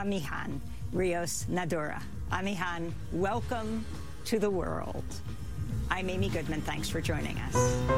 Amihan Rios Nadura. Amihan, welcome to the world. I'm Amy Goodman. Thanks for joining us.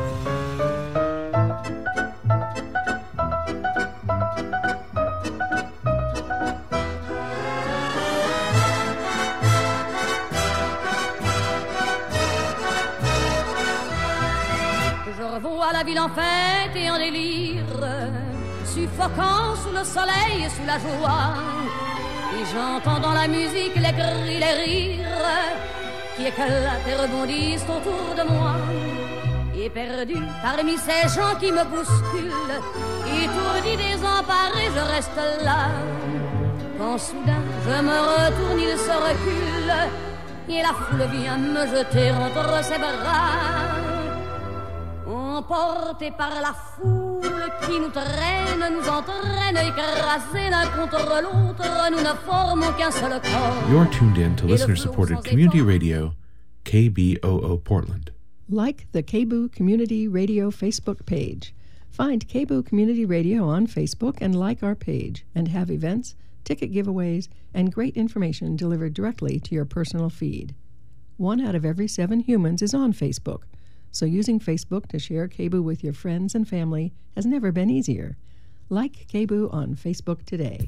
Je revois la ville en fête et en délire, suffocant sous le soleil et sous la joie. Et j'entends dans la musique les cris, les rires qui éclatent et rebondissent autour de moi. Et perdu parmi ces gens qui me bousculent, étourdi, désemparé, je reste là. Quand soudain je me retourne, il se recule, et la foule vient me jeter entre ses bras. Emportés par la foule qui nous traîne, nous entraîne, écrasés l'un contre l'autre, nous ne formons qu'un seul corps. You're tuned in to listener-supported community radio, KBOO Portland. Like the KBOO Community Radio Facebook page. Find KBOO Community Radio on Facebook and like our page, and have events, ticket giveaways, and great information delivered directly to your personal feed. 1 out of every 7 humans is on Facebook, so using Facebook to share KBOO with your friends and family has never been easier. Like KBOO on Facebook today.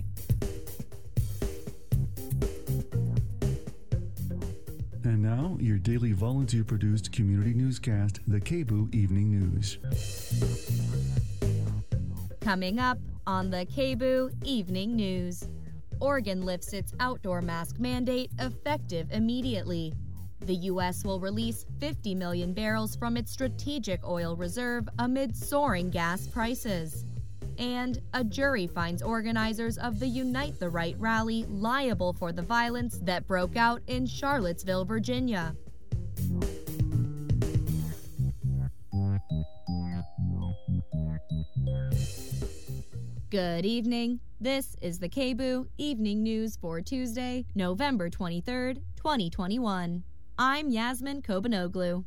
And now, your daily volunteer-produced community newscast, the KBOO Evening News. Coming up on the KBOO Evening News. Oregon lifts its outdoor mask mandate effective immediately. The U.S. will release 50 million barrels from its strategic oil reserve amid soaring gas prices. And a jury finds organizers of the Unite the Right rally liable for the violence that broke out in Charlottesville, Virginia. Good evening. This is the KBOO Evening News for Tuesday, November 23rd, 2021. I'm Yasmin Kobanoglu.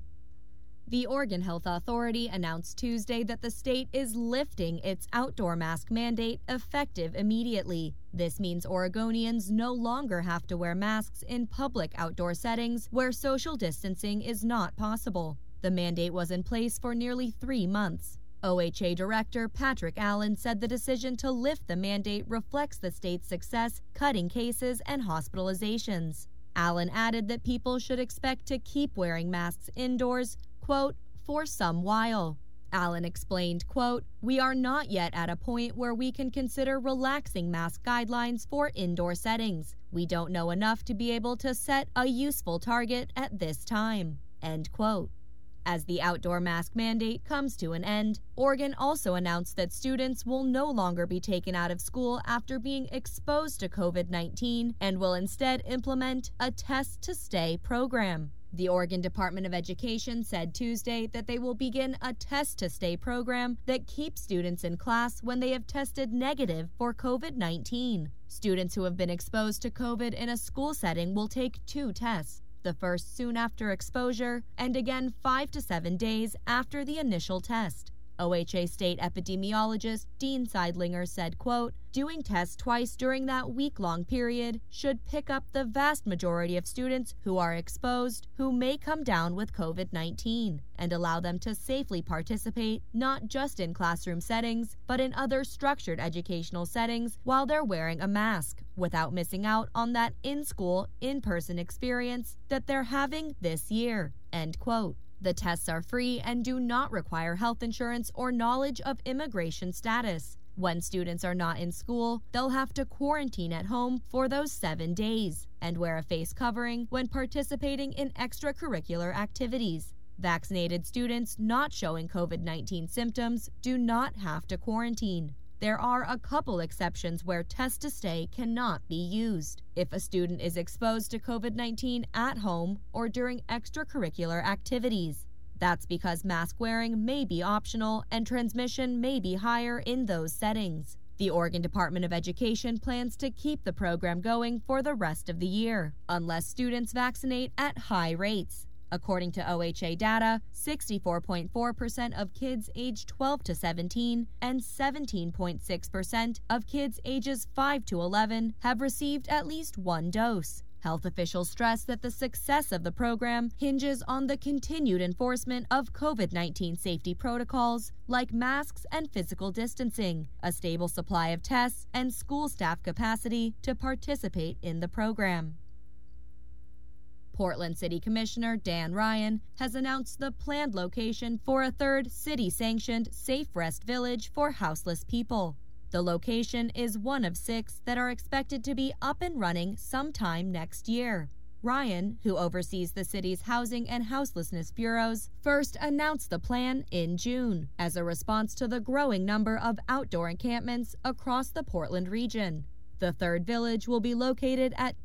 The Oregon Health Authority announced Tuesday that the state is lifting its outdoor mask mandate effective immediately. This means Oregonians no longer have to wear masks in public outdoor settings where social distancing is not possible. The mandate was in place for nearly 3 months. OHA Director Patrick Allen said the decision to lift the mandate reflects the state's success cutting cases and hospitalizations. Allen added that people should expect to keep wearing masks indoors, quote, for some while. Allen explained, quote, "We are not yet at a point where we can consider relaxing mask guidelines for indoor settings. We don't know enough to be able to set a useful target at this time," end quote. As the outdoor mask mandate comes to an end, Oregon also announced that students will no longer be taken out of school after being exposed to COVID-19 and will instead implement a test-to-stay program. The Oregon Department of Education said Tuesday that they will begin a test-to-stay program that keeps students in class when they have tested negative for COVID-19. Students who have been exposed to COVID in a school setting will take 2 tests. The first soon after exposure, and again 5 to 7 days after the initial test. OHA state epidemiologist Dean Seidlinger said, quote, "Doing tests twice during that week-long period should pick up the vast majority of students who are exposed who may come down with COVID-19 and allow them to safely participate not just in classroom settings, but in other structured educational settings while they're wearing a mask, without missing out on that in-school, in-person experience that they're having this year," end quote. The tests are free and do not require health insurance or knowledge of immigration status. When students are not in school, they'll have to quarantine at home for those 7 days and wear a face covering when participating in extracurricular activities. Vaccinated students not showing COVID-19 symptoms do not have to quarantine. There are a couple exceptions where test to stay cannot be used. If a student is exposed to COVID-19 at home or during extracurricular activities. That's because mask wearing may be optional and transmission may be higher in those settings. The Oregon Department of Education plans to keep the program going for the rest of the year, unless students vaccinate at high rates. According to OHA data, 64.4% of kids aged 12 to 17 and 17.6% of kids ages 5 to 11 have received at least one dose. Health officials stress that the success of the program hinges on the continued enforcement of COVID-19 safety protocols like masks and physical distancing, a stable supply of tests, and school staff capacity to participate in the program. Portland City Commissioner Dan Ryan has announced the planned location for a third city-sanctioned Safe Rest Village for houseless people. The location is one of 6 that are expected to be up and running sometime next year. Ryan, who oversees the city's housing and houselessness bureaus, first announced the plan in June as a response to the growing number of outdoor encampments across the Portland region. The third village will be located at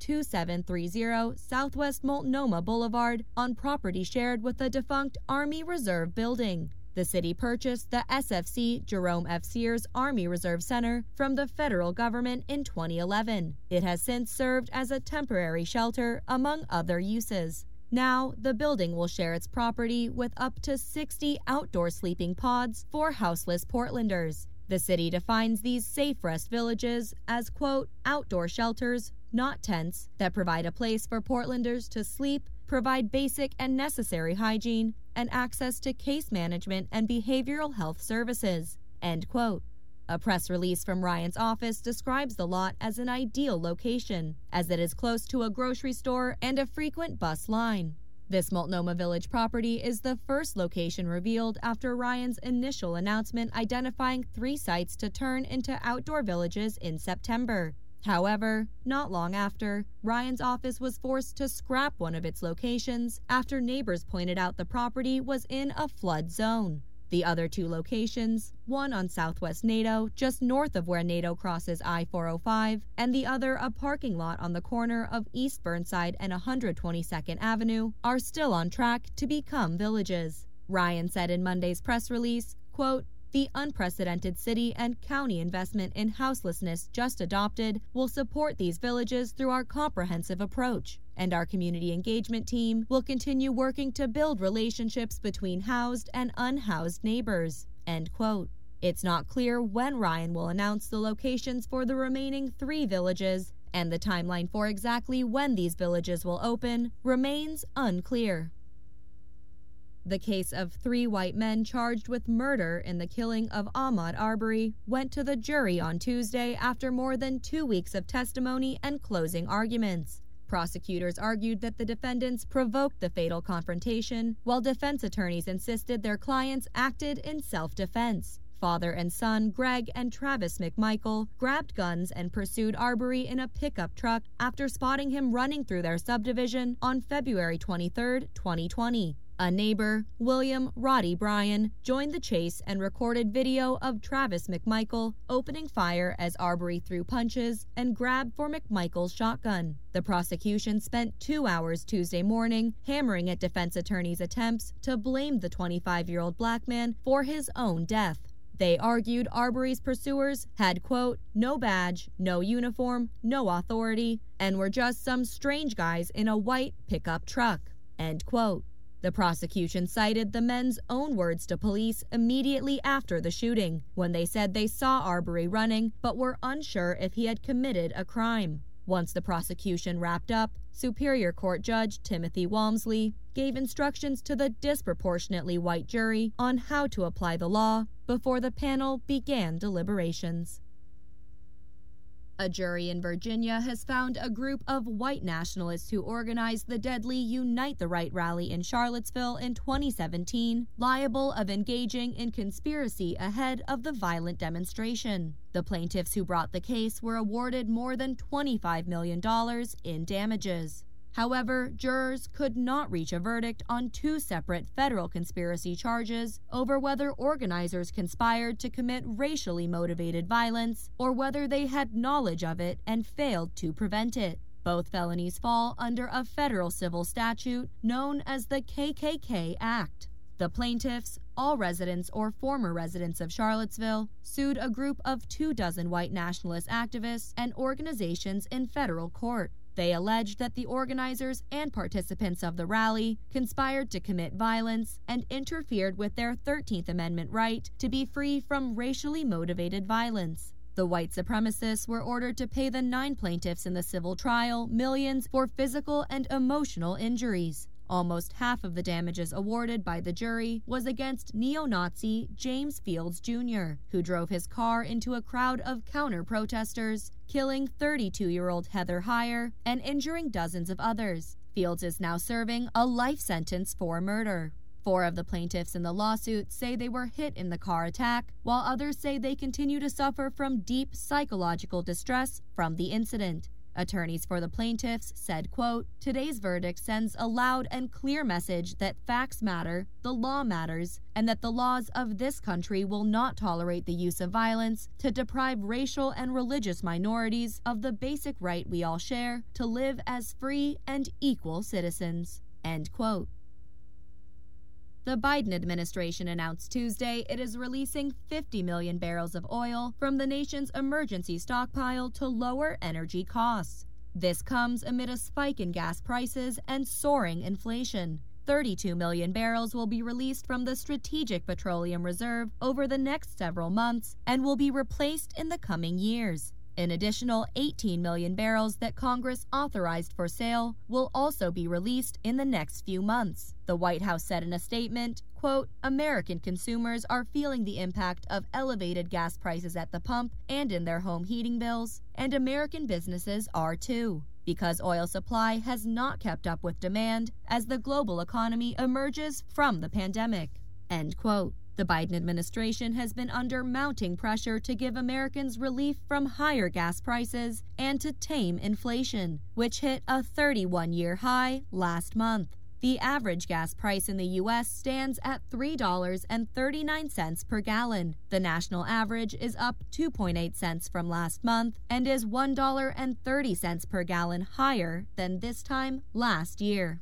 2730 Southwest Multnomah Boulevard on property shared with the defunct Army Reserve building. The city purchased the SFC Jerome F. Sears Army Reserve Center from the federal government in 2011. It has since served as a temporary shelter, among other uses. Now, the building will share its property with up to 60 outdoor sleeping pods for houseless Portlanders. The city defines these safe rest villages as, quote, outdoor shelters, not tents, that provide a place for Portlanders to sleep, provide basic and necessary hygiene, and access to case management and behavioral health services, end quote. A press release from Ryan's office describes the lot as an ideal location, as it is close to a grocery store and a frequent bus line. This Multnomah Village property is the first location revealed after Ryan's initial announcement identifying 3 sites to turn into outdoor villages in September. However, not long after, Ryan's office was forced to scrap one of its locations after neighbors pointed out the property was in a flood zone. The other 2 locations, one on Southwest Nadeau, just north of where Nadeau crosses I-405, and the other a parking lot on the corner of East Burnside and 122nd Avenue, are still on track to become villages. Ryan said in Monday's press release, quote, "The unprecedented city and county investment in houselessness just adopted will support these villages through our comprehensive approach, and our community engagement team will continue working to build relationships between housed and unhoused neighbors," end quote. It's not clear when Ryan will announce the locations for the remaining 3 villages, and the timeline for exactly when these villages will open remains unclear. The case of 3 white men charged with murder in the killing of Ahmaud Arbery went to the jury on Tuesday after more than 2 weeks of testimony and closing arguments. Prosecutors argued that the defendants provoked the fatal confrontation, while defense attorneys insisted their clients acted in self-defense. Father and son Greg and Travis McMichael grabbed guns and pursued Arbery in a pickup truck after spotting him running through their subdivision on February 23, 2020. A neighbor, William Roddy Bryan, joined the chase and recorded video of Travis McMichael opening fire as Arbery threw punches and grabbed for McMichael's shotgun. The prosecution spent 2 hours Tuesday morning hammering at defense attorneys' attempts to blame the 25-year-old black man for his own death. They argued Arbery's pursuers had, quote, no badge, no uniform, no authority, and were just some strange guys in a white pickup truck, end quote. The prosecution cited the men's own words to police immediately after the shooting, when they said they saw Arbery running but were unsure if he had committed a crime. Once the prosecution wrapped up, Superior Court Judge Timothy Walmsley gave instructions to the disproportionately white jury on how to apply the law before the panel began deliberations. A jury in Virginia has found a group of white nationalists who organized the deadly Unite the Right rally in Charlottesville in 2017 liable of engaging in conspiracy ahead of the violent demonstration. The plaintiffs who brought the case were awarded more than $25 million in damages. However, jurors could not reach a verdict on 2 separate federal conspiracy charges over whether organizers conspired to commit racially motivated violence or whether they had knowledge of it and failed to prevent it. Both felonies fall under a federal civil statute known as the KKK Act. The plaintiffs, all residents or former residents of Charlottesville, sued a group of 24 white nationalist activists and organizations in federal court. They alleged that the organizers and participants of the rally conspired to commit violence and interfered with their 13th Amendment right to be free from racially motivated violence. The white supremacists were ordered to pay the 9 plaintiffs in the civil trial millions for physical and emotional injuries. Almost half of the damages awarded by the jury was against neo-Nazi James Fields Jr., who drove his car into a crowd of counter-protesters, killing 32-year-old Heather Heyer and injuring dozens of others. Fields is now serving a life sentence for murder. 4 of the plaintiffs in the lawsuit say they were hit in the car attack, while others say they continue to suffer from deep psychological distress from the incident. Attorneys for the plaintiffs said, quote, "Today's verdict sends a loud and clear message that facts matter, the law matters, and that the laws of this country will not tolerate the use of violence to deprive racial and religious minorities of the basic right we all share to live as free and equal citizens." End quote. The Biden administration announced Tuesday it is releasing 50 million barrels of oil from the nation's emergency stockpile to lower energy costs. This comes amid a spike in gas prices and soaring inflation. 32 million barrels will be released from the Strategic Petroleum Reserve over the next several months and will be replaced in the coming years. An additional 18 million barrels that Congress authorized for sale will also be released in the next few months. The White House said in a statement, quote, "American consumers are feeling the impact of elevated gas prices at the pump and in their home heating bills, and American businesses are too, because oil supply has not kept up with demand as the global economy emerges from the pandemic." End quote. The Biden administration has been under mounting pressure to give Americans relief from higher gas prices and to tame inflation, which hit a 31-year high last month. The average gas price in the U.S. stands at $3.39 per gallon. The national average is up 2.8 cents from last month and is $1.30 per gallon higher than this time last year.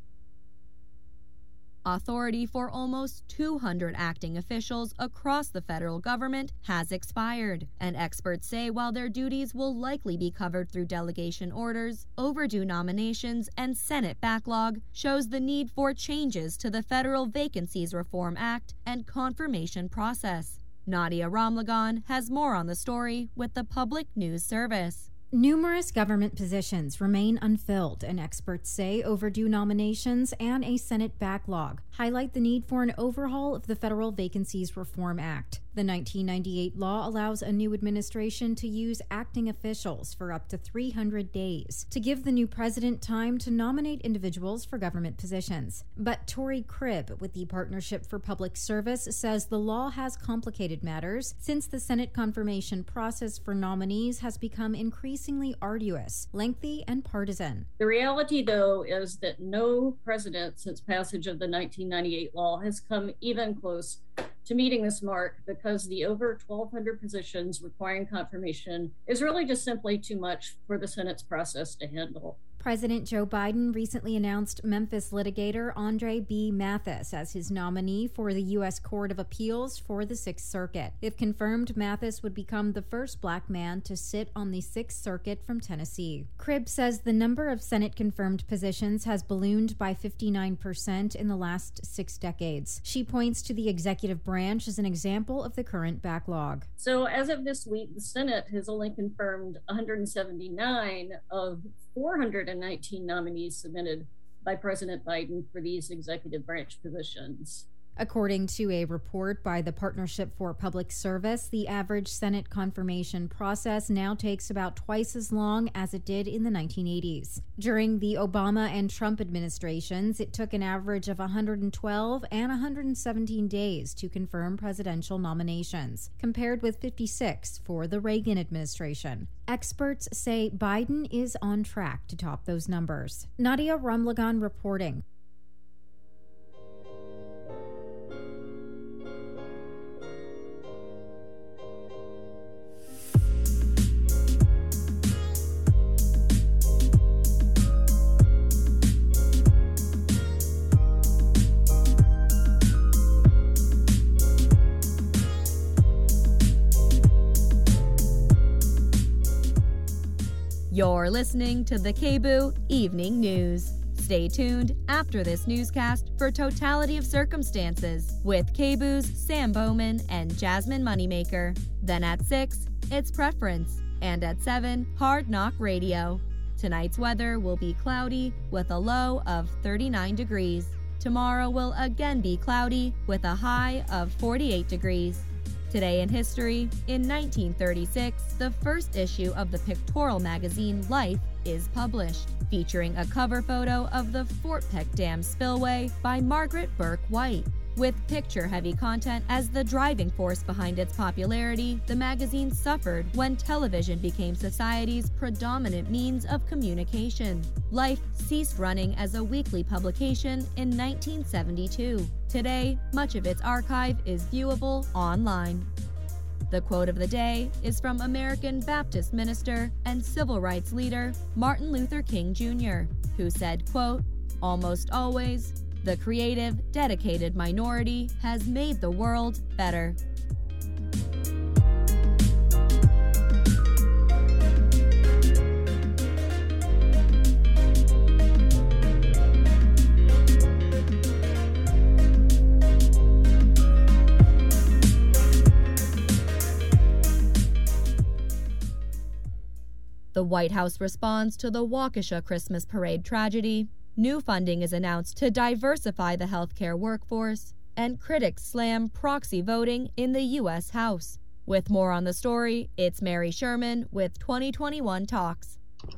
Authority for almost 200 acting officials across the federal government has expired, and experts say while their duties will likely be covered through delegation orders, overdue nominations and Senate backlog shows the need for changes to the Federal Vacancies Reform Act and confirmation process. Nadia Ramlagan has more on the story with the Public News Service. Numerous government positions remain unfilled, and experts say overdue nominations and a Senate backlog highlight the need for an overhaul of the Federal Vacancies Reform Act. The 1998 law allows a new administration to use acting officials for up to 300 days to give the new president time to nominate individuals for government positions. But Tori Cribb with the Partnership for Public Service says the law has complicated matters since the Senate confirmation process for nominees has become increasingly arduous, lengthy, and partisan. The reality, though, is that no president since passage of the 1998 law has come even close to meeting this mark, because the over 1,200 positions requiring confirmation is really just simply too much for the Senate's process to handle. President Joe Biden recently announced Memphis litigator Andre B. Mathis as his nominee for the U.S. Court of Appeals for the Sixth Circuit. If confirmed, Mathis would become the first black man to sit on the Sixth Circuit from Tennessee. Cribb says the number of Senate-confirmed positions has ballooned by 59% in the last 6 decades. She points to the executive branch as an example of the current backlog. So as of this week, the Senate has only confirmed 179 of 419 nominees submitted by President Biden for these executive branch positions. According to a report by the Partnership for Public Service, the average Senate confirmation process now takes about twice as long as it did in the 1980s. During the Obama and Trump administrations, it took an average of 112 and 117 days to confirm presidential nominations, compared with 56 for the Reagan administration. Experts say Biden is on track to top those numbers. Nadia Ramlagan reporting. You're listening to the KBOO Evening News. Stay tuned after this newscast for Totality of Circumstances with KBOO's Sam Bowman and Jasmine Moneymaker. Then at 6, it's Preference. And at 7, Hard Knock Radio. Tonight's weather will be cloudy with a low of 39 degrees. Tomorrow will again be cloudy with a high of 48 degrees. Today in history, in 1936, the first issue of the pictorial magazine Life is published, featuring a cover photo of the Fort Peck Dam spillway by Margaret Burke White. With picture-heavy content as the driving force behind its popularity, the magazine suffered when television became society's predominant means of communication. Life ceased running as a weekly publication in 1972. Today, much of its archive is viewable online. The quote of the day is from American Baptist minister and civil rights leader Martin Luther King Jr., who said, quote, "Almost always, the creative, dedicated minority has made the world better." The White House responds to the Waukesha Christmas Parade tragedy. New funding is announced to diversify the healthcare workforce, and critics slam proxy voting in the U.S. House. With more on the story, it's Mary Sherman with 2021 Talks.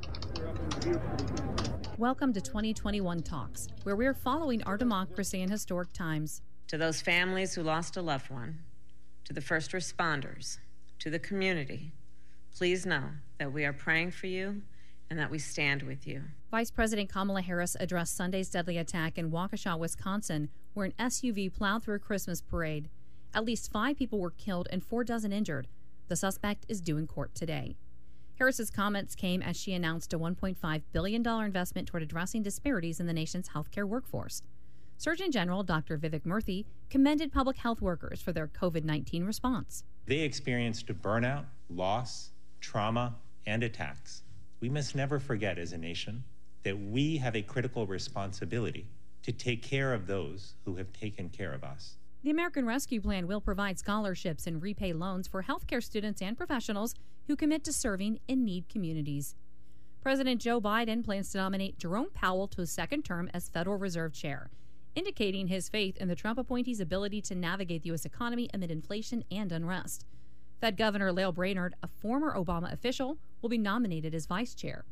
Welcome to 2021 Talks, where we're following our democracy in historic times. To those families who lost a loved one, to the first responders, to the community, please know that we are praying for you and that we stand with you. Vice President Kamala Harris addressed Sunday's deadly attack in Waukesha, Wisconsin, where an SUV plowed through a Christmas parade. At least 5 people were killed and 4 dozen injured. The suspect is due in court today. Harris's comments came as she announced a $1.5 billion investment toward addressing disparities in the nation's healthcare workforce. Surgeon General Dr. Vivek Murthy commended public health workers for their COVID-19 response. They experienced burnout, loss, trauma, and attacks. We must never forget as a nation that we have a critical responsibility to take care of those who have taken care of us. The American Rescue Plan will provide scholarships and repay loans for healthcare students and professionals who commit to serving in need communities. President Joe Biden plans to nominate Jerome Powell to a second term as Federal Reserve Chair, indicating his faith in the Trump appointee's ability to navigate the U.S. economy amid inflation and unrest. Fed Governor Lael Brainerd, a former Obama official, will be nominated as vice chair.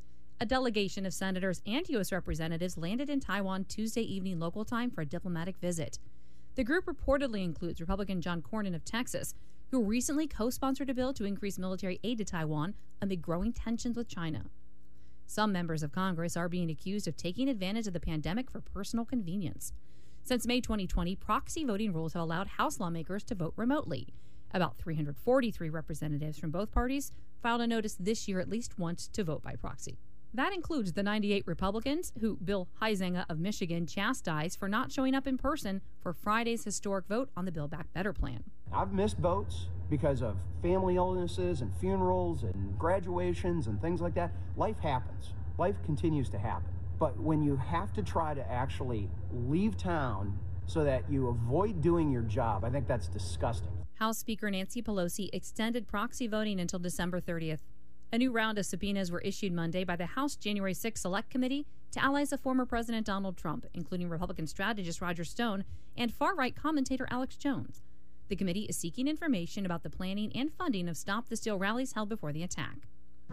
A delegation of senators and U.S. representatives landed in Taiwan Tuesday evening local time for a diplomatic visit. The group reportedly includes Republican John Cornyn of Texas, who recently co-sponsored a bill to increase military aid to Taiwan amid growing tensions with China. Some members of Congress are being accused of taking advantage of the pandemic for personal convenience. Since May 2020, proxy voting rules have allowed House lawmakers to vote remotely. About 343 representatives from both parties filed a notice this year at least once to vote by proxy. That includes the 98 Republicans who Bill Huizenga of Michigan chastised for not showing up in person for Friday's historic vote on the Build Back Better plan. I've missed votes because of family illnesses and funerals and graduations and things like that. Life happens. Life continues to happen. But when you have to try to actually leave town so that you avoid doing your job, I think that's disgusting. House Speaker Nancy Pelosi extended proxy voting until December 30th. A new round of subpoenas were issued Monday by the House January 6 Select Committee to allies of former President Donald Trump, including Republican strategist Roger Stone and far-right commentator Alex Jones. The committee is seeking information about the planning and funding of Stop the Steal rallies held before the attack. The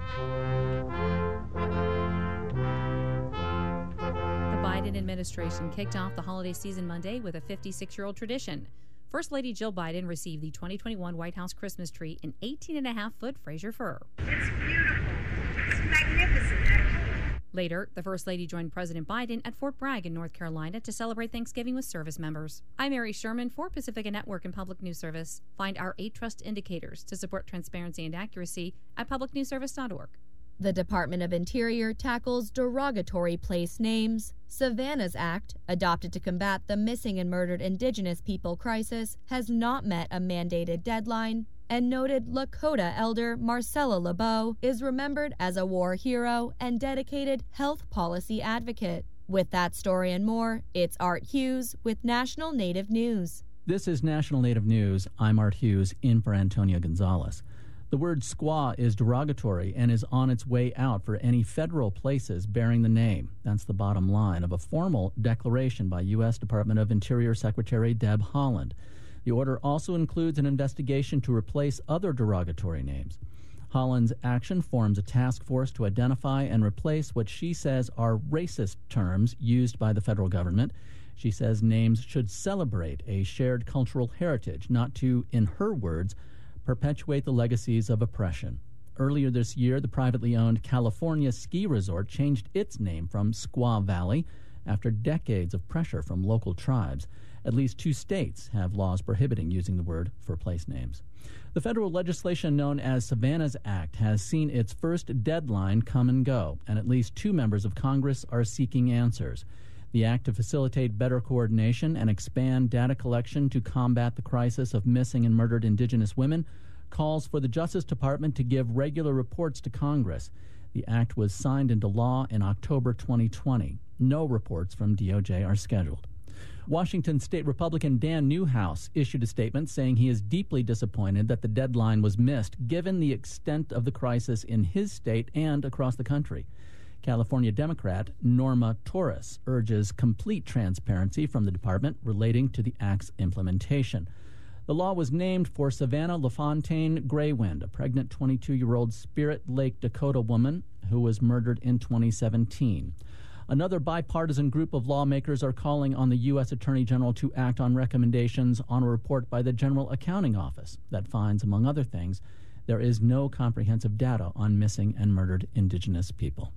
Biden administration kicked off the holiday season Monday with a 56-year-old tradition. First Lady Jill Biden received the 2021 White House Christmas tree in 18.5-foot Fraser fir. It's beautiful. It's magnificent. Later, the First Lady joined President Biden at Fort Bragg in North Carolina to celebrate Thanksgiving with service members. I'm Mary Sherman for Pacifica Network and Public News Service. Find our 8 trust indicators to support transparency and accuracy at publicnewsservice.org. The Department of Interior tackles derogatory place names. Savannah's Act, adopted to combat the missing and murdered Indigenous people crisis, has not met a mandated deadline. and noted Lakota elder Marcella LeBeau is remembered as a war hero and dedicated health policy advocate. With that story and more, it's Art Hughes with National Native News. This is National Native News. I'm Art Hughes, in for Antonia Gonzalez. The word squaw is derogatory and is on its way out for any federal places bearing the name. That's the bottom line of a formal declaration by U.S. Department of Interior Secretary Deb Haaland. The order also includes an investigation to replace other derogatory names. Haaland's action forms a task force to identify and replace what she says are racist terms used by the federal government. She says names should celebrate a shared cultural heritage, not to, in her words, perpetuate the legacies of oppression. Earlier this year, the privately owned California ski resort changed its name from Squaw Valley after decades of pressure from local tribes. At least 2 states have laws prohibiting using the word for place names. The federal legislation known as Savannah's Act has seen its first deadline come and go, and at least 2 members of Congress are seeking answers. The act to facilitate better coordination and expand data collection to combat the crisis of missing and murdered Indigenous women calls for the Justice Department to give regular reports to Congress. The act was signed into law in October 2020. No reports from DOJ are scheduled. Washington State Republican Dan Newhouse issued a statement saying he is deeply disappointed that the deadline was missed, given the extent of the crisis in his state and across the country. California Democrat Norma Torres urges complete transparency from the department relating to the act's implementation. The law was named for Savannah LaFontaine Graywind, a pregnant 22-year-old Spirit Lake, Dakota woman who was murdered in 2017. Another bipartisan group of lawmakers are calling on the U.S. Attorney General to act on recommendations on a report by the General Accounting Office that finds, among other things, there is no comprehensive data on missing and murdered Indigenous people.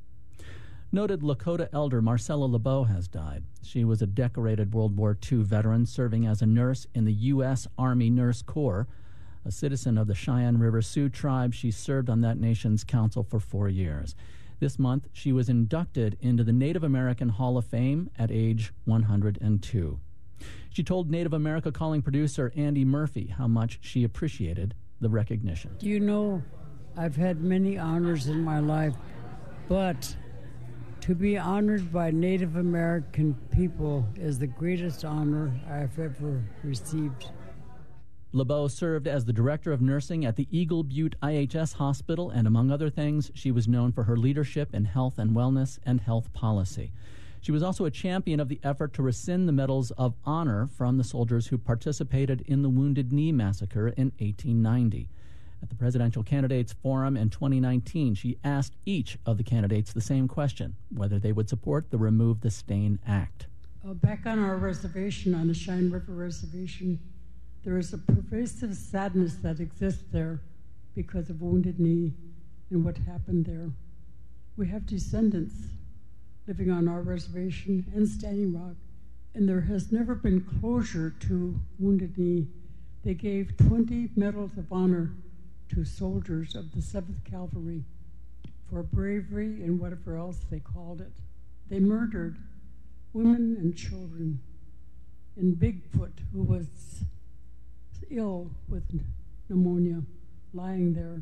Noted Lakota elder Marcella LeBeau has died. She was a decorated World War II veteran serving as a nurse in the U.S. Army Nurse Corps. A citizen of the Cheyenne River Sioux tribe, she served on that nation's council for 4 years. This month, she was inducted into the Native American Hall of Fame at age 102. She told Native America Calling producer Andy Murphy how much she appreciated the recognition. You know, I've had many honors in my life, but to be honored by Native American people is the greatest honor I've ever received. LeBeau served as the director of nursing at the Eagle Butte IHS Hospital, and among other things, she was known for her leadership in health and wellness and health policy. She was also a champion of the effort to rescind the Medals of Honor from the soldiers who participated in the Wounded Knee Massacre in 1890. At the Presidential Candidates Forum in 2019, she asked each of the candidates the same question, whether they would support the Remove the Stain Act. Back on our reservation, on the Cheyenne River Reservation, there is a pervasive sadness that exists there because of Wounded Knee and what happened there. We have descendants living on our reservation and Standing Rock, and there has never been closure to Wounded Knee. They gave 20 Medals of Honor to soldiers of the 7th Cavalry for bravery and whatever else they called it. They murdered women and children. And Bigfoot, who was ill with pneumonia, lying there,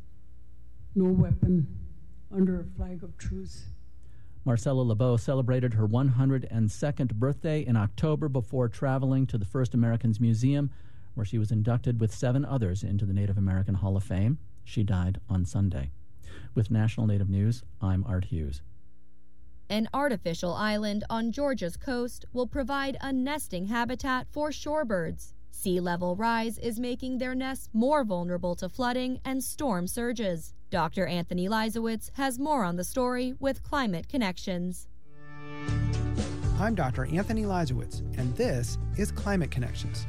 no weapon, under a flag of truce. Marcella LeBeau celebrated her 102nd birthday in October before traveling to the First Americans Museum, where she was inducted with 7 others into the Native American Hall of Fame. She died on Sunday. With National Native News, I'm Art Hughes. An artificial island on Georgia's coast will provide a nesting habitat for shorebirds. Sea level rise is making their nests more vulnerable to flooding and storm surges. Dr. Anthony Leisowitz has more on the story with Climate Connections. I'm Dr. Anthony Leisowitz, and this is Climate Connections.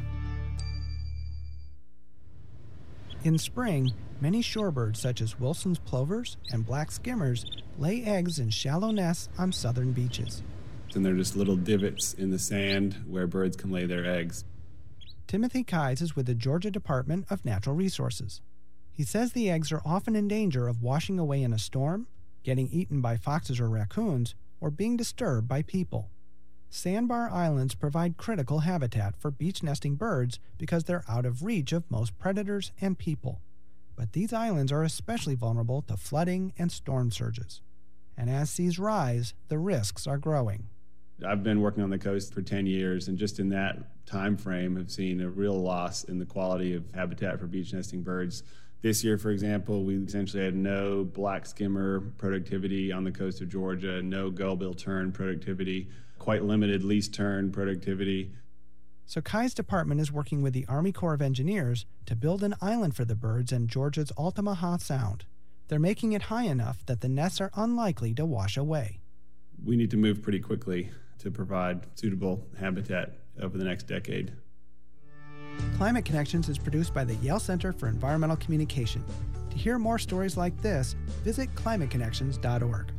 In spring, many shorebirds such as Wilson's plovers and black skimmers lay eggs in shallow nests on southern beaches. And they're just little divots in the sand where birds can lay their eggs. Timothy Kies is with the Georgia Department of Natural Resources. He says the eggs are often in danger of washing away in a storm, getting eaten by foxes or raccoons, or being disturbed by people. Sandbar islands provide critical habitat for beach nesting birds because they're out of reach of most predators and people. But these islands are especially vulnerable to flooding and storm surges. And as seas rise, the risks are growing. I've been working on the coast for 10 years, and just in that time frame have seen a real loss in the quality of habitat for beach nesting birds. This year, for example, we essentially had no black skimmer productivity on the coast of Georgia, no gullibill tern productivity, quite limited least tern productivity. So Kai's department is working with the Army Corps of Engineers to build an island for the birds in Georgia's Altamaha Sound. They're making it high enough that the nests are unlikely to wash away. We need to move pretty quickly to provide suitable habitat over the next decade. Climate Connections is produced by the Yale Center for Environmental Communication. To hear more stories like this, visit climateconnections.org.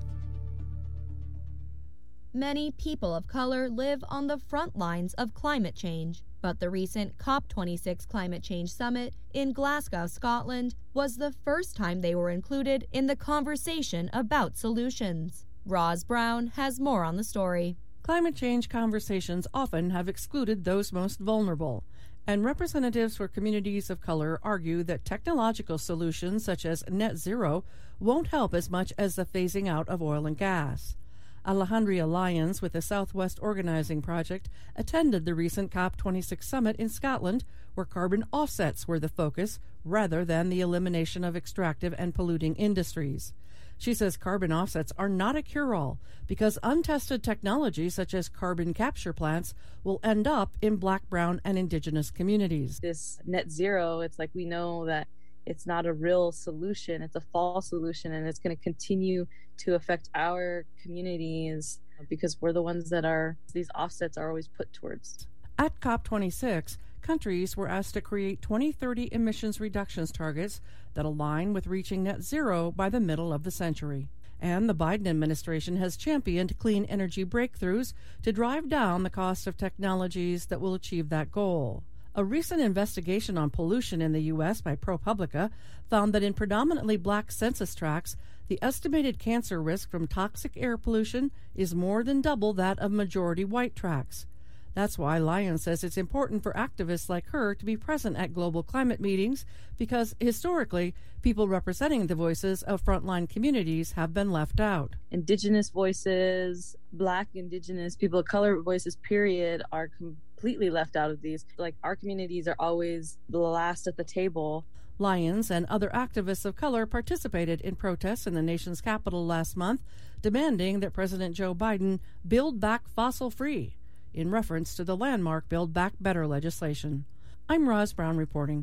Many people of color live on the front lines of climate change, but the recent COP26 Climate Change Summit in Glasgow, Scotland, was the first time they were included in the conversation about solutions. Roz Brown has more on the story. Climate change conversations often have excluded those most vulnerable, and representatives for communities of color argue that technological solutions such as net zero won't help as much as the phasing out of oil and gas. Alejandra Lyons with the Southwest Organizing Project attended the recent COP26 summit in Scotland, where carbon offsets were the focus rather than the elimination of extractive and polluting industries. She says carbon offsets are not a cure-all because untested technology such as carbon capture plants will end up in Black, Brown, and Indigenous communities. This net zero, it's like we know that it's not a real solution. It's a false solution, and it's going to continue to affect our communities because we're the ones that these offsets are always put towards. At COP26, countries were asked to create 2030 emissions reductions targets that align with reaching net zero by the middle of the century. And the Biden administration has championed clean energy breakthroughs to drive down the cost of technologies that will achieve that goal. A recent investigation on pollution in the U.S. by ProPublica found that in predominantly black census tracts, the estimated cancer risk from toxic air pollution is more than double that of majority white tracts. That's why Lyons says it's important for activists like her to be present at global climate meetings because, historically, people representing the voices of frontline communities have been left out. Indigenous voices, Black, Indigenous, people of color voices, period, are completely left out of these. Like, our communities are always the last at the table. Lyons and other activists of color participated in protests in the nation's capital last month, demanding that President Joe Biden build back fossil-free, in reference to the landmark Build Back Better legislation. I'm Roz Brown reporting.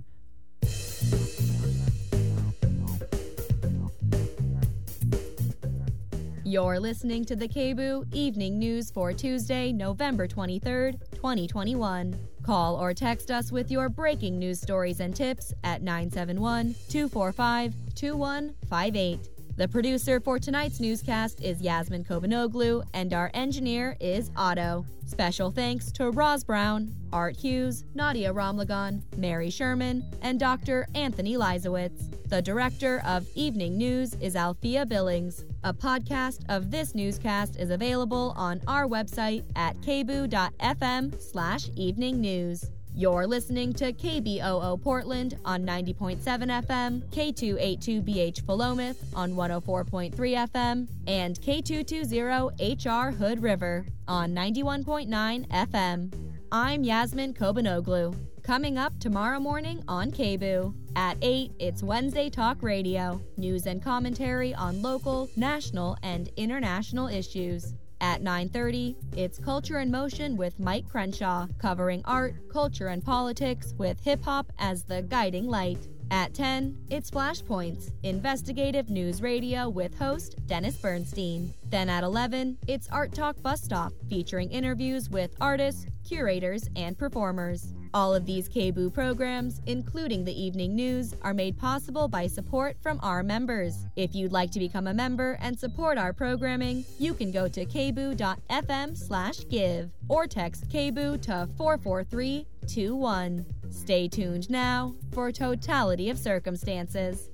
You're listening to the KBOO Evening News for Tuesday, November 23rd, 2021. Call or text us with your breaking news stories and tips at 971-245-2158. The producer for tonight's newscast is Yasmin Kobanoglu, and our engineer is Otto. Special thanks to Roz Brown, Art Hughes, Nadia Ramlagan, Mary Sherman, and Dr. Anthony Lizowitz. The director of Evening News is Althea Billings. A podcast of this newscast is available on our website at kboo.fm/evening news. You're listening to KBOO Portland on 90.7 FM, K282BH Philomath on 104.3 FM, and K220HR Hood River on 91.9 FM. I'm Yasmin Kobanoglu. Coming up tomorrow morning on KBOO. At 8, it's Wednesday Talk Radio, news and commentary on local, national, and international issues. At 9:30, it's Culture in Motion with Mike Crenshaw, covering art, culture, and politics with hip-hop as the guiding light. At 10, it's Flashpoints, investigative news radio with host Dennis Bernstein. Then at 11, it's Art Talk Bus Stop, featuring interviews with artists, curators, and performers. All of these KBOO programs, including the evening news, are made possible by support from our members. If you'd like to become a member and support our programming, you can go to kboo.fm/give or text KBOO to 44321. Stay tuned now for Totality of Circumstances.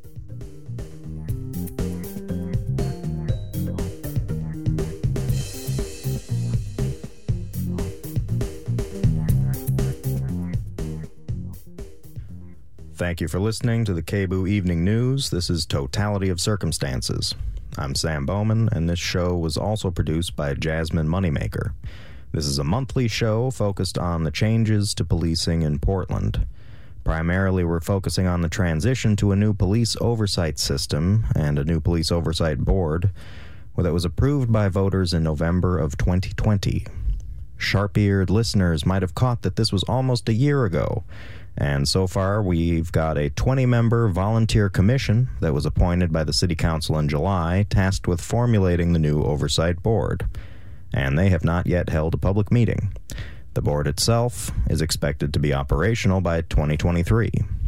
Thank you for listening to the KBOO Evening News. This is Totality of Circumstances. I'm Sam Bowman, and this show was also produced by Jasmine Moneymaker. This is a monthly show focused on the changes to policing in Portland. Primarily, we're focusing on the transition to a new police oversight system and a new police oversight board that was approved by voters in November of 2020. Sharp-eared listeners might have caught that this was almost a year ago, and so far we've got a 20-member volunteer commission that was appointed by the City Council in July, tasked with formulating the new oversight board, and they have not yet held a public meeting. The board itself is expected to be operational by 2023.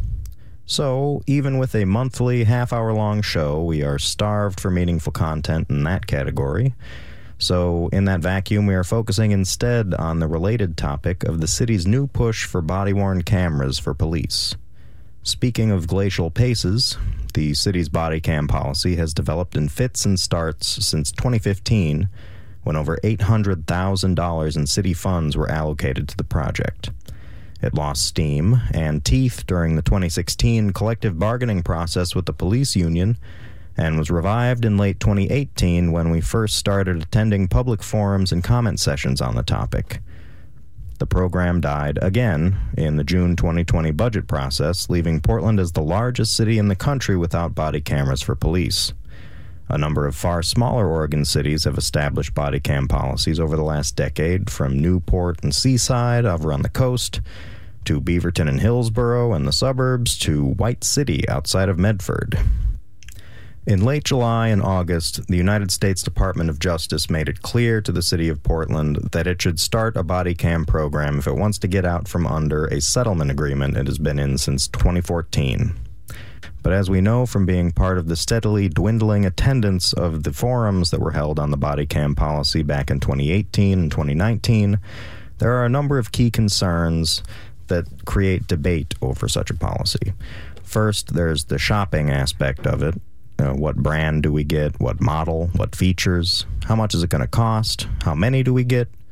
So, even with a monthly half-hour-long show, we are starved for meaningful content in that category. So, in that vacuum, we are focusing instead on the related topic of the city's new push for body-worn cameras for police. Speaking of glacial paces, the city's body cam policy has developed in fits and starts since 2015, when over $800,000 in city funds were allocated to the project. It lost steam and teeth during the 2016 collective bargaining process with the police union and was revived in late 2018 when we first started attending public forums and comment sessions on the topic. The program died again in the June 2020 budget process, leaving Portland as the largest city in the country without body cameras for police. A number of far smaller Oregon cities have established body cam policies over the last decade, from Newport and Seaside over on the coast, to Beaverton and Hillsborough and the suburbs, to White City outside of Medford. In late July and August, the United States Department of Justice made it clear to the city of Portland that it should start a body cam program if it wants to get out from under a settlement agreement it has been in since 2014. But as we know from being part of the steadily dwindling attendance of the forums that were held on the body cam policy back in 2018 and 2019, there are a number of key concerns that create debate over such a policy. First, there's the shopping aspect of it. What brand do we get? What model? What features? How much is it going to cost? How many do we get?